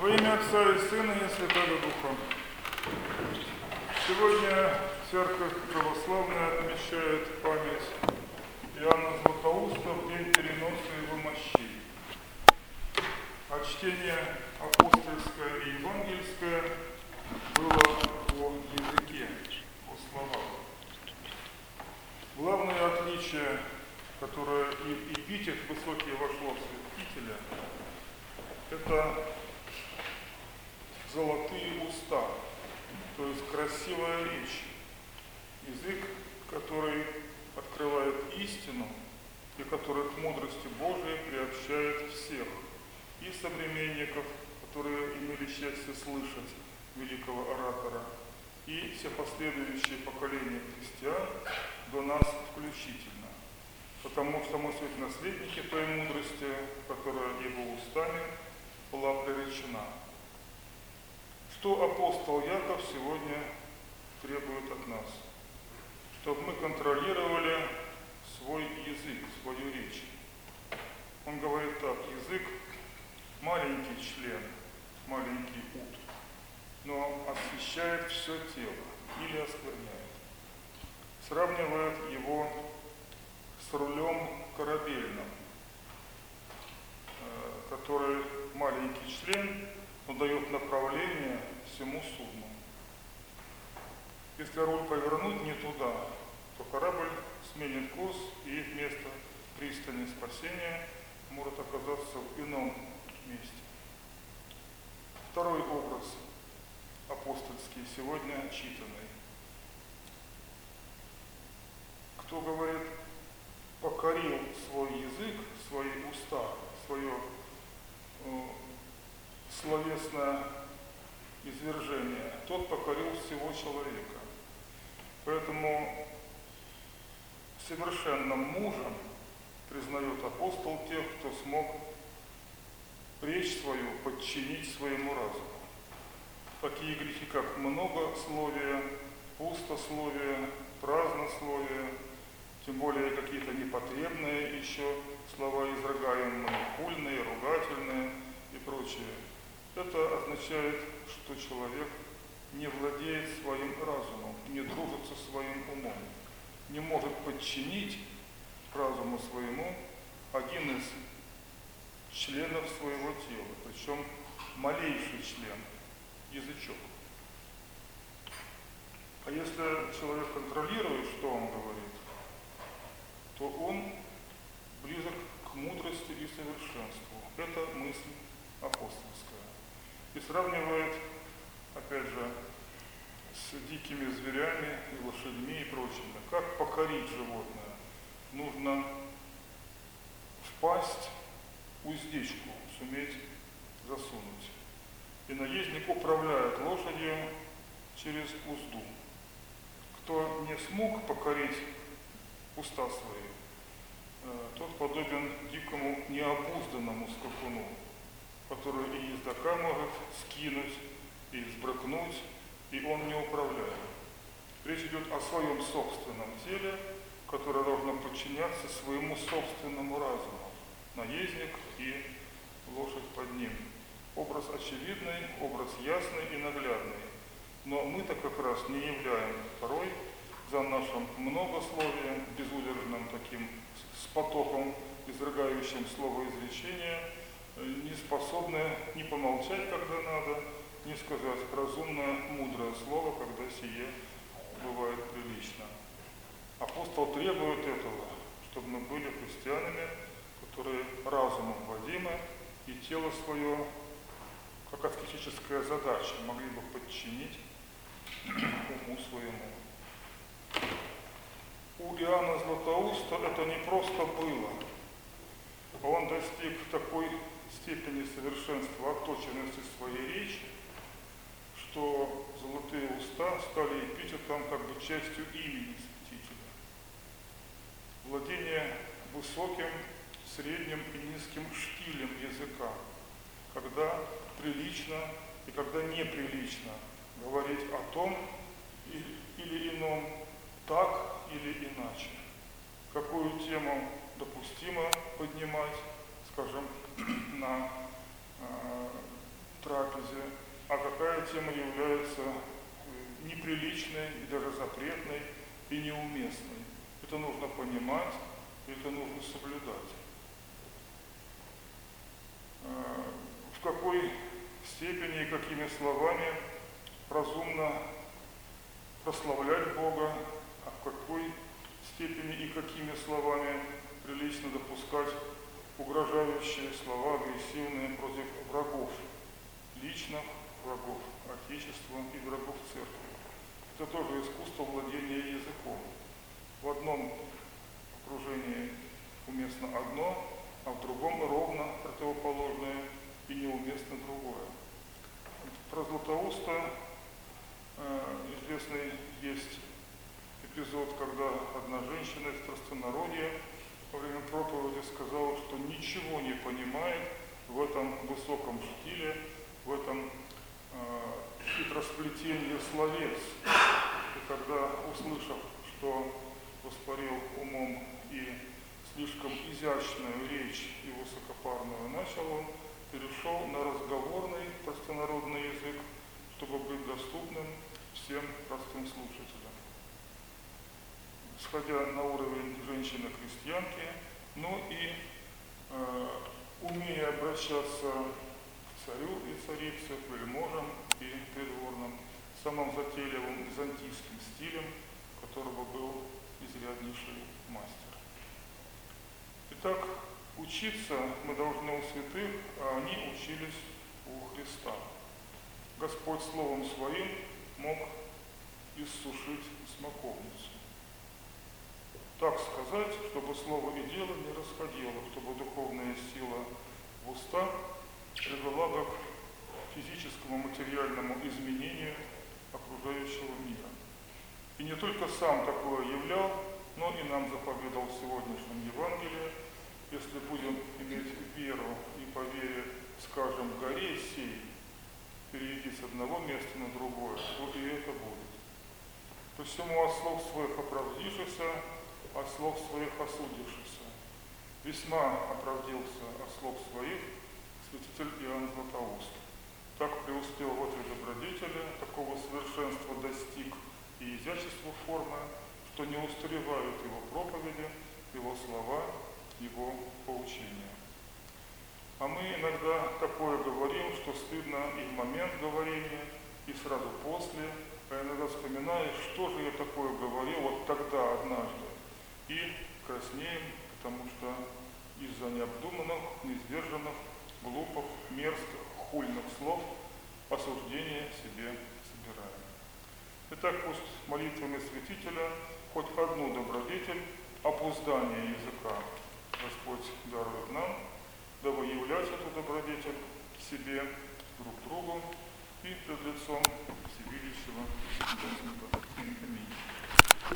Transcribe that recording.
Во имя Отца и Сына и Святого Духа. Сегодня Церковь Православная отмечает память Иоанна Златоуста в день переноса его мощей. А чтение апостольское и евангельское было по языке, по словам. Главное отличие, которое и эпитет высокий вошло в святителя, это золотые уста, то есть красивая речь, язык, который открывает истину и который к мудрости Божией приобщает всех, и современников, которые имели счастье слышать великого оратора, и все последующие поколения христиан до нас включительно. Потому что мы суть наследники той мудрости, которая его устами была приречена. Что апостол Яков сегодня требует от нас? Чтобы мы контролировали свой язык, свою речь. Он говорит так: язык – маленький член, маленький ут, но освещает все тело или оскверняет. Сравнивает его с рулем корабельным, который маленький член, но дает направление всему судну. Если руль повернуть не туда, то корабль сменит курс и вместо пристани спасения может оказаться в ином месте. Второй образ апостольский, сегодня читанный. Кто говорит, покорил свой язык, свои уста, свое словесное извержение, тот покорил всего человека. Поэтому совершенным мужем признает апостол тех, кто смог речь свою подчинить своему разуму. Такие грехи, как многословие, пустословие, празднословие, тем более какие-то непотребные еще слова изрыгаемые, хульные, ругательные и прочее. Это означает, что человек не владеет своим разумом, не дружит со своим умом, не может подчинить разуму своему один из членов своего тела, причем малейший член – язычок. А если человек контролирует, что он говорит, то он близок к мудрости и совершенству. Это мысль апостольская. И сравнивает, опять же, с дикими зверями и лошадьми и прочими. Как покорить животное? Нужно впасть, уздечку суметь засунуть. И наездник управляет лошадью через узду. Кто не смог покорить уста свои, тот подобен дикому необузданному скакуну, который и ездока может скинуть, и взбрыкнуть, и он не управляет. Речь идет о своем собственном теле, которое должно подчиняться своему собственному разуму. Наездник и лошадь под ним. Образ очевидный, образ ясный и наглядный. Но мы-то как раз не являем порой за нашим многословием, безудержным таким, с потоком, изрыгающим словоизречения, не способны ни помолчать, когда надо, ни сказать разумное, мудрое слово, когда сие бывает прилично. Апостол требует этого, чтобы мы были христианами, которые разумом водимы и тело свое, как аскетическая задача, могли бы подчинить уму своему. У Иоанна Златоуста это не просто было. Он достиг такой степени совершенства, отточенности своей речи, что золотые уста стали эпитетом, как бы частью имени святителя. Владение высоким, средним и низким штилем языка, когда прилично и когда неприлично говорить о том или ином, так или иначе. Какую тему допустимо поднимать, скажем, на трапезе, трапезе, а какая тема является неприличной, и даже запретной и неуместной. Это нужно понимать, это нужно соблюдать. В какой степени и какими словами разумно прославлять Бога, а в какой степени и какими словами прилично допускать угрожающие слова, агрессивные против врагов, личных врагов Отечества и врагов Церкви. Это тоже искусство владения языком. В одном окружении уместно одно, а в другом ровно противоположное и неуместно другое. Про Златоуста известный есть эпизод, когда одна женщина из простонародья во время проповеди сказала, что ничего не понимает в этом высоком стиле, в этом хитросплетении словес. И когда, услышав, что воспарил умом и слишком изящную речь и высокопарную начал, он перешел на разговорный простонародный язык, чтобы быть доступным всем простым слушателям. Сходя на уровень женщины-крестьянки, но и умея обращаться к царю и царице, к вельможам и придворным, самым затейливым византийским стилем, которого был изряднейший мастер. Итак, учиться мы должны у святых, а они учились у Христа. Господь Словом Своим мог иссушить смоковницу. Так сказать, чтобы слово и дело не расходило, чтобы духовная сила в уста привела бы к физическому, материальному изменению окружающего мира. И не только сам такое являл, но и нам заповедал в сегодняшнем Евангелии: если будем иметь веру и по вере скажем горе сей, перейди с одного места на другое, то и это будет. Посему от слов своих оправдившихся, от слов своих осудившихся. Весьма оправдился от слов своих святитель Иоанн Златоуст. Так преуспел в этой добродетели, такого совершенства достиг и изящества формы, что не устаревают его проповеди, его слова, его поучения. А мы иногда такое говорим, что стыдно и в момент говорения, и сразу после, а иногда вспоминаешь, что же я такое говорил вот тогда однажды. И краснеем, потому что из-за необдуманных, несдержанных, глупых, мерзких, хульных слов осуждение себе собираем. Итак, пусть молитвами святителя хоть одну добродетель, опуздание языка Господь дарует нам, дабы являть эту добродетель себе, друг другу и пред лицом всевидящего Господа. Аминь.